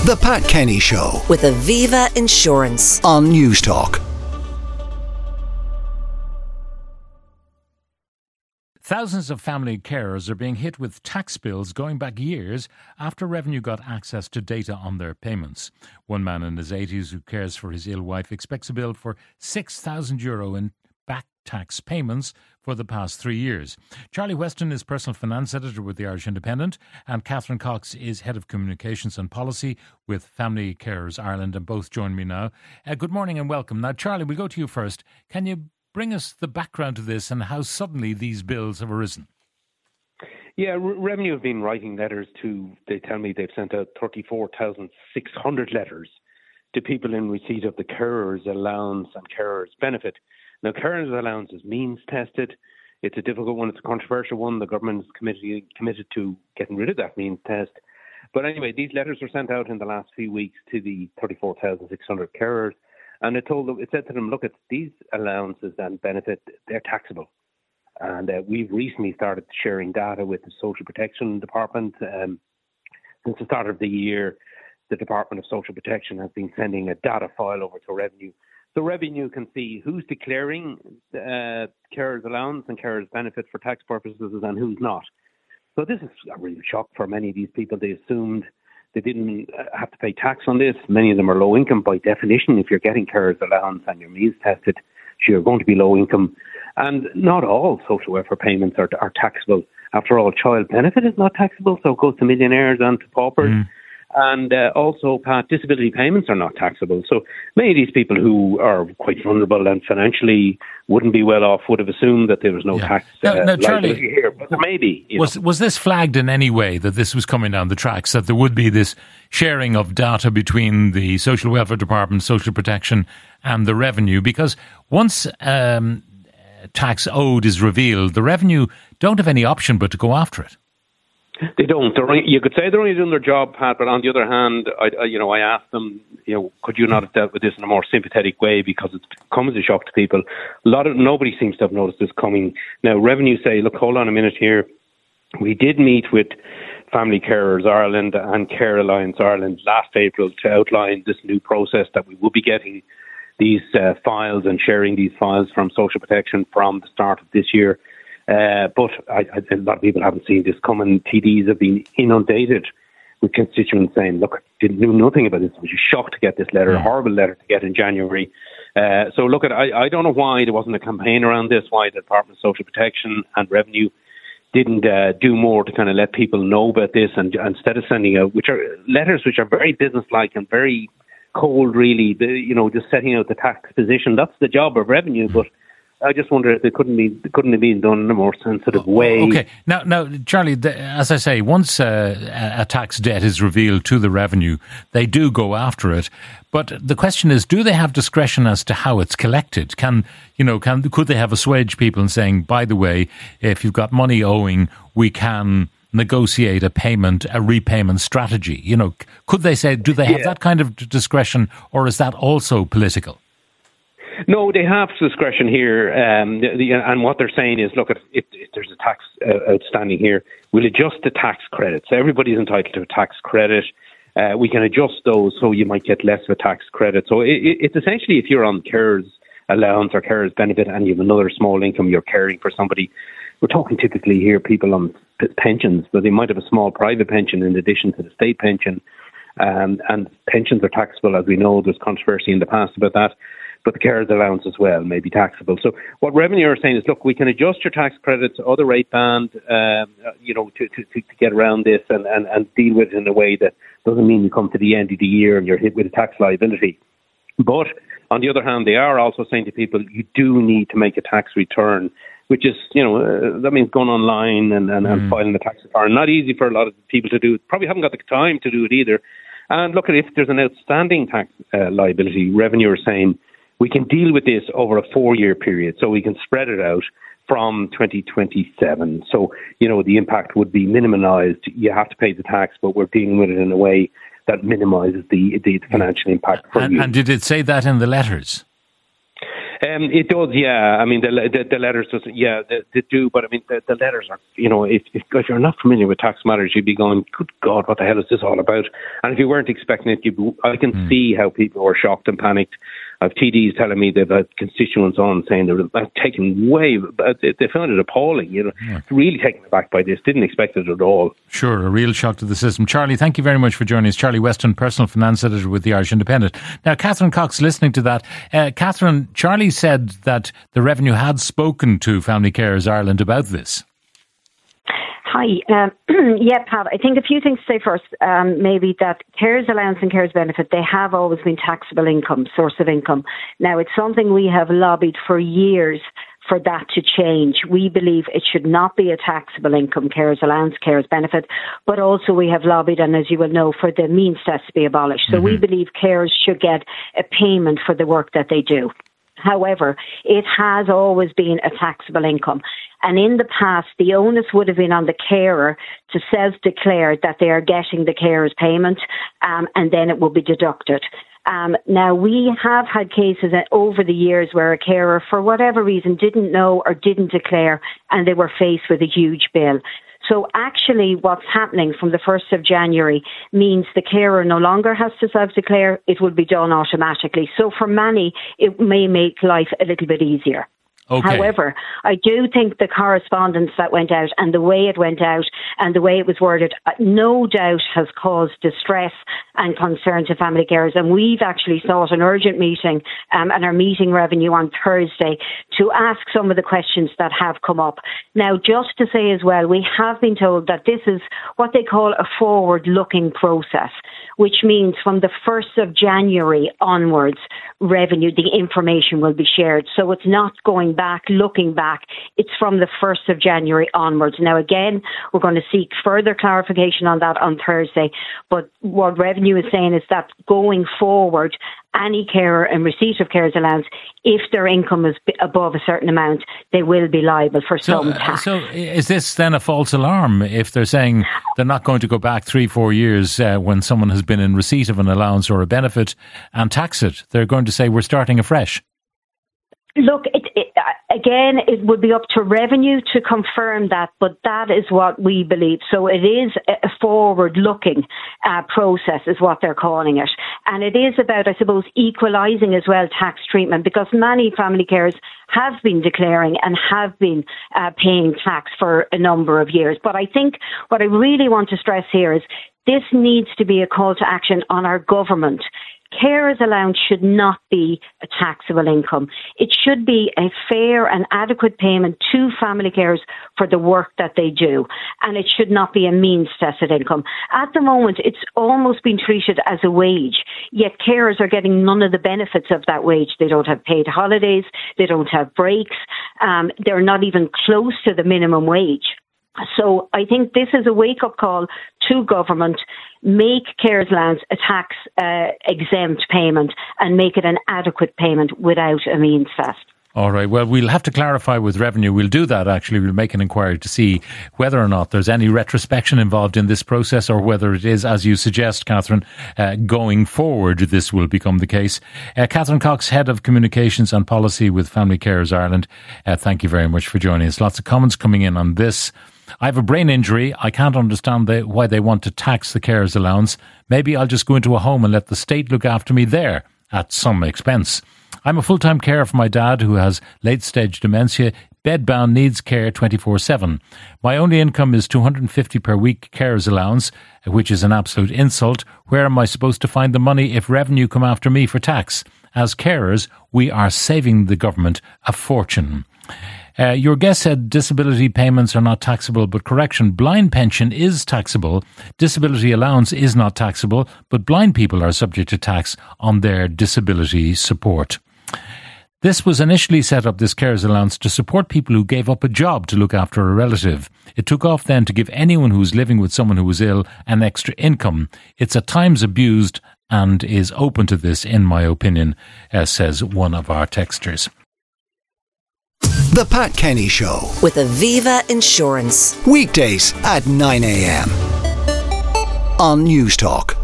The Pat Kenny Show with Aviva Insurance on Newstalk. Thousands of family carers are being hit with tax bills going back years after Revenue got access to data on their payments. One man in his 80s who cares for his ill wife expects a bill for €6,000 in back tax payments for the past 3 years. Charlie Weston is personal finance editor with the Irish Independent, and Catherine Cox is head of communications and policy with Family Carers Ireland, and both join me now. Good morning and welcome. Now, Charlie, we'll go to you first. Can you bring us the background to this and how suddenly these bills have arisen? Yeah, Revenue have been writing letters they tell me they've sent out 34,600 letters to people in receipt of the carers allowance and carers benefit. Now, carers allowance is means tested. It's a difficult one. It's a controversial one. The government is committed to getting rid of that means test. But anyway, these letters were sent out in the last few weeks to the 34,600 carers. And it said to them, look, at these allowances and benefit, they're taxable. And we've recently started sharing data with the Social Protection Department. Since the start of the year, the Department of Social Protection has been sending a data file over to Revenue. So Revenue can see who's declaring carers allowance and carers benefit for tax purposes and who's not. So this is a real shock for many of these people. They assumed they didn't have to pay tax on this. Many of them are low income by definition. If you're getting carers allowance and your means tested, you're going to be low income. And not all social welfare payments are taxable. After all, child benefit is not taxable, so it goes to millionaires and to paupers. And also, Pat, disability payments are not taxable. So many of these people who are quite vulnerable and financially wouldn't be well off would have assumed that there was no tax liability Charlie, here. But there may be. Was this flagged in any way that this was coming down the tracks, that there would be this sharing of data between the Social Welfare Department, Social Protection and the Revenue? Because once tax owed is revealed, the Revenue don't have any option but to go after it. They don't. You could say they're only doing their job, Pat, but on the other hand, I asked them, could you not have dealt with this in a more sympathetic way, because it comes as a shock to people. Nobody seems to have noticed this coming. Now, Revenue say, look, hold on a minute here. We did meet with Family Carers Ireland and Care Alliance Ireland last April to outline this new process that we will be getting these files and sharing these files from Social Protection from the start of this year. But a lot of people haven't seen this coming. TDs have been inundated with constituents saying, look, knew nothing about this. It was a shock to get this letter, a horrible letter to get in January. So look, I don't know why there wasn't a campaign around this, why the Department of Social Protection and Revenue didn't do more to kind of let people know about this, and instead of sending out letters which are very businesslike and very cold, really, just setting out the tax position. That's the job of Revenue, but I just wonder if it couldn't have been done in a more sensitive way. Okay. Now, Charlie, as I say, once a tax debt is revealed to the Revenue, they do go after it. But the question is, do they have discretion as to how it's collected? Could they have assuaged people and saying, by the way, if you've got money owing, we can negotiate a repayment strategy? Could they say, do they have that kind of discretion, or is that also political? No, they have discretion here, and what they're saying is, look, if there's a tax outstanding here, we'll adjust the tax credits. Everybody's entitled to a tax credit. We can adjust those so you might get less of a tax credit. So it's essentially, if you're on carers allowance or carers benefit and you have another small income, you're caring for somebody. We're talking typically here people on pensions, but they might have a small private pension in addition to the state pension. And pensions are taxable, as we know. There's controversy in the past about that. But the carers allowance as well may be taxable. So what Revenue are saying is, look, we can adjust your tax credits, other rate band, to get around this and deal with it in a way that doesn't mean you come to the end of the year and you're hit with a tax liability. But on the other hand, they are also saying to people, you do need to make a tax return, which is, that means going online and filing a tax return. Not easy for a lot of people to do. Probably haven't got the time to do it either. And look, if there's an outstanding tax liability, Revenue are saying, we can deal with this over a 4-year period, so we can spread it out from 2027. So, the impact would be minimised. You have to pay the tax, but we're dealing with it in a way that minimises the financial impact for you. And did it say that in the letters? It does, yeah. I mean, the letters doesn't, yeah, they do. But I mean, the letters are, if you're not familiar with tax matters, you'd be going, good God, what the hell is this all about? And if you weren't expecting it, I can see how people were shocked and panicked. I've TDs telling me they've had constituents on saying they were taken way, they found it appalling, really taken aback by this, didn't expect it at all. Sure, a real shock to the system. Charlie, thank you very much for joining us. Charlie Weston, personal finance editor with the Irish Independent. Now, Catherine Cox, listening to that, Catherine, Charlie said that the Revenue had spoken to Family Carers Ireland about this. Hi. Yeah, Pat, I think a few things to say first. Maybe that carers allowance and carers benefit, they have always been taxable income, source of income. Now, it's something we have lobbied for years for that to change. We believe it should not be a taxable income, carers allowance, carers benefit, but also we have lobbied, and as you will know, for the means test to be abolished. So we believe carers should get a payment for the work that they do. However, it has always been a taxable income. And in the past, the onus would have been on the carer to self-declare that they are getting the carer's payment, and then it will be deducted. Now, we have had cases over the years where a carer, for whatever reason, didn't know or didn't declare, and they were faced with a huge bill. So actually what's happening from the 1st of January means the carer no longer has to self-declare. It will be done automatically. So for many, it may make life a little bit easier. Okay. However, I do think the correspondence that went out and the way it went out and the way it was worded, no doubt has caused distress and concern to family carers. And we've actually sought an urgent meeting and are meeting Revenue on Thursday to ask some of the questions that have come up. Now, just to say as well, we have been told that this is what they call a forward-looking process, which means from the 1st of January onwards, Revenue, the information will be shared. So it's not going back, looking back. It's from the 1st of January onwards. Now, again, we're going to seek further clarification on that on Thursday. But what Revenue is saying is that going forward, any carer in receipt of carers allowance, if their income is above a certain amount, they will be liable for some tax. So is this then a false alarm if they're saying they're not going to go back 3-4 years when someone has been in receipt of an allowance or a benefit and tax it? They're going to say we're starting afresh. Look, again, it would be up to Revenue to confirm that, but that is what we believe. So it is a forward-looking process is what they're calling it. And it is about, I suppose, equalising as well tax treatment, because many family carers have been declaring and have been paying tax for a number of years. But I think what I really want to stress here is this needs to be a call to action on our government. Carers allowance should not be a taxable income. It should be a fair and adequate payment to family carers for the work that they do. And it should not be a means-tested income. At the moment, it's almost been treated as a wage, yet carers are getting none of the benefits of that wage. They don't have paid holidays. They don't have breaks. They're not even close to the minimum wage. So I think this is a wake-up call to government. Make carers allowance a tax exempt payment and make it an adequate payment without a means test. All right. Well, we'll have to clarify with Revenue. We'll do that, actually. We'll make an inquiry to see whether or not there's any retrospection involved in this process or whether it is, as you suggest, Catherine, going forward, this will become the case. Catherine Cox, Head of Communications and Policy with Family Carers Ireland. Thank you very much for joining us. Lots of comments coming in on this. I have a brain injury. I can't understand why they want to tax the carers allowance. Maybe I'll just go into a home and let the state look after me there at some expense. I'm a full-time carer for my dad who has late-stage dementia, bedbound, needs care 24/7. My only income is $250 per week carers allowance, which is an absolute insult. Where am I supposed to find the money if Revenue come after me for tax? As carers, we are saving the government a fortune. Your guest said disability payments are not taxable, but correction, blind pension is taxable. Disability allowance is not taxable, but blind people are subject to tax on their disability support. This was initially set up, this carers allowance, to support people who gave up a job to look after a relative. It took off then to give anyone who's living with someone who was ill an extra income. It's at times abused and is open to this, in my opinion, says one of our texters. The Pat Kenny Show with Aviva Insurance. Weekdays at 9 a.m. on News Talk.